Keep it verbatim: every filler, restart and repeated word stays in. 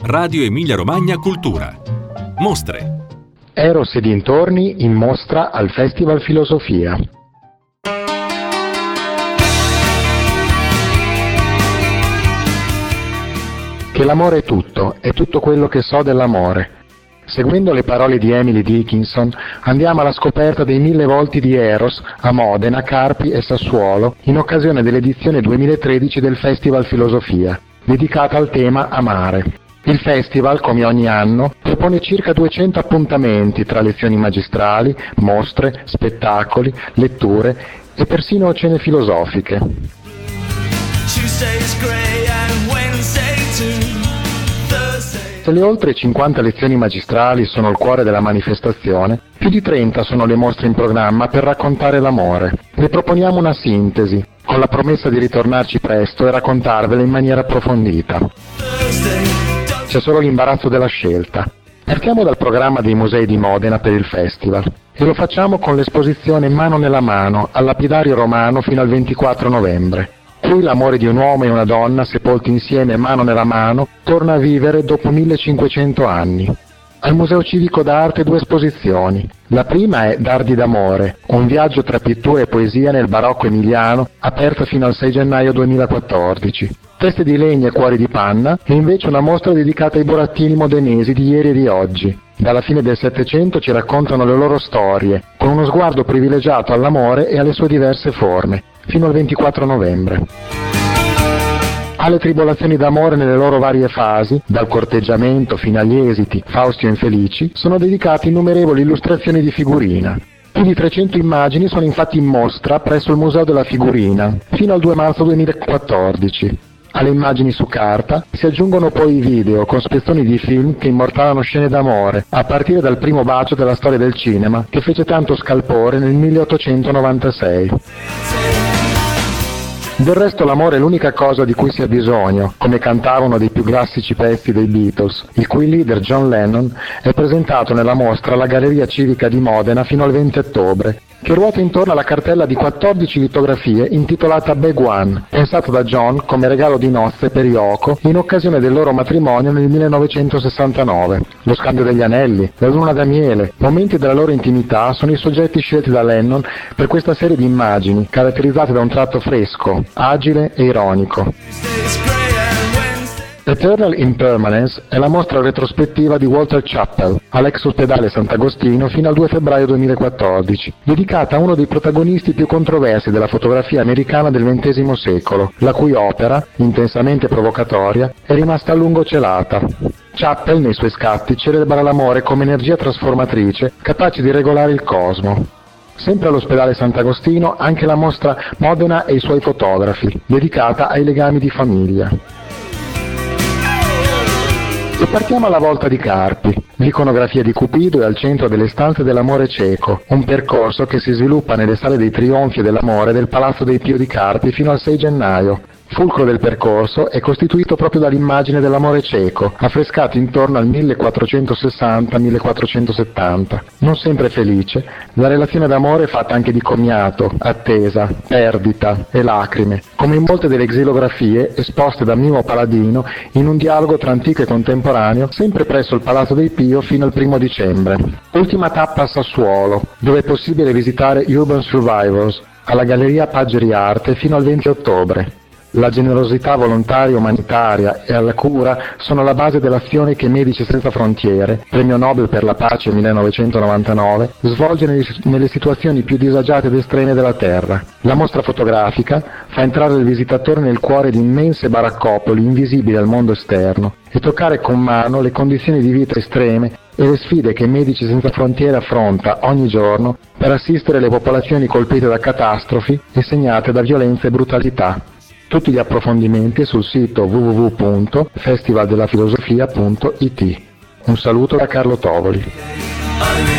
Radio Emilia Romagna Cultura. Mostre. Eros e dintorni in mostra al Festival Filosofia. Che l'amore è tutto, è tutto quello che so dell'amore. Seguendo le parole di Emily Dickinson, andiamo alla scoperta dei mille volti di Eros a Modena, Carpi e Sassuolo, in occasione dell'edizione duemilatredici del Festival Filosofia, dedicata al tema amare. Il festival, come ogni anno, propone circa duecento appuntamenti tra lezioni magistrali, mostre, spettacoli, letture e persino cene filosofiche. Se le oltre cinquanta lezioni magistrali sono il cuore della manifestazione, più di trenta sono le mostre in programma per raccontare l'amore. Ne proponiamo una sintesi, con la promessa di ritornarci presto e raccontarvela in maniera approfondita. C'è solo l'imbarazzo della scelta. Partiamo dal programma dei musei di Modena per il festival e lo facciamo con l'esposizione Mano nella mano al lapidario romano fino al ventiquattro novembre. Qui l'amore di un uomo e una donna sepolti insieme mano nella mano torna a vivere dopo millecinquecento anni. Al Museo Civico d'Arte due esposizioni. La prima è Dardi d'amore, un viaggio tra pittura e poesia nel barocco emiliano, aperta fino al sei gennaio duemilaquattordici. Teste di legno e cuori di panna, e invece una mostra dedicata ai burattini modenesi di ieri e di oggi. Dalla fine del Settecento ci raccontano le loro storie, con uno sguardo privilegiato all'amore e alle sue diverse forme, fino al ventiquattro novembre. Alle tribolazioni d'amore nelle loro varie fasi, dal corteggiamento fino agli esiti, fausti o infelici, sono dedicate innumerevoli illustrazioni di figurina. Più di trecento immagini sono infatti in mostra presso il Museo della Figurina, fino al due marzo duemilaquattordici. Alle immagini su carta si aggiungono poi i video con spezzoni di film che immortalano scene d'amore, a partire dal primo bacio della storia del cinema, che fece tanto scalpore nel milleottocentonovantasei. Del resto l'amore è l'unica cosa di cui si ha bisogno, come cantava uno dei più classici pezzi dei Beatles, il cui leader John Lennon è presentato nella mostra alla Galleria Civica di Modena fino al venti ottobre, che ruota intorno alla cartella di quattordici litografie intitolata Big One, pensata da John come regalo di nozze per Yoko in occasione del loro matrimonio nel millenovecentosessantanove. Lo scambio degli anelli, la luna da miele, momenti della loro intimità sono i soggetti scelti da Lennon per questa serie di immagini, caratterizzate da un tratto fresco, agile e ironico. Eternal Impermanence è la mostra retrospettiva di Walter Chappell all'ex ospedale Sant'Agostino fino al due febbraio duemilaquattordici, dedicata a uno dei protagonisti più controversi della fotografia americana del ventesimo secolo, la cui opera, intensamente provocatoria, è rimasta a lungo celata. Chappell nei suoi scatti celebra l'amore come energia trasformatrice capace di regolare il cosmo. Sempre all'ospedale Sant'Agostino anche la mostra Modena e i suoi fotografi, dedicata ai legami di famiglia. E partiamo alla volta di Carpi. L'iconografia di Cupido è al centro delle stanze dell'amore cieco, un percorso che si sviluppa nelle sale dei trionfi dell'amore del Palazzo dei Pio di Carpi fino al sei gennaio. Fulcro del percorso è costituito proprio dall'immagine dell'amore cieco, affrescato intorno al millequattrocentosessanta millequattrocentosettanta. Non sempre felice, la relazione d'amore è fatta anche di commiato, attesa, perdita e lacrime, come in molte delle xilografie esposte da Mimo Paladino in un dialogo tra antico e contemporaneo, sempre presso il Palazzo dei Pio fino al primo dicembre. Ultima tappa a Sassuolo, dove è possibile visitare Urban Survivors, alla Galleria Paggeri Arte fino al venti ottobre. La generosità volontaria e umanitaria e la cura sono la base dell'azione che Medici Senza Frontiere, premio Nobel per la pace millenovecentonovantanove, svolge nelle situazioni più disagiate ed estreme della Terra. La mostra fotografica fa entrare il visitatore nel cuore di immense baraccopoli invisibili al mondo esterno e toccare con mano le condizioni di vita estreme e le sfide che Medici Senza Frontiere affronta ogni giorno per assistere le popolazioni colpite da catastrofi e segnate da violenza e brutalità. Tutti gli approfondimenti sul sito w w w punto festival della filosofia punto i t. Un saluto da Carlo Tovoli.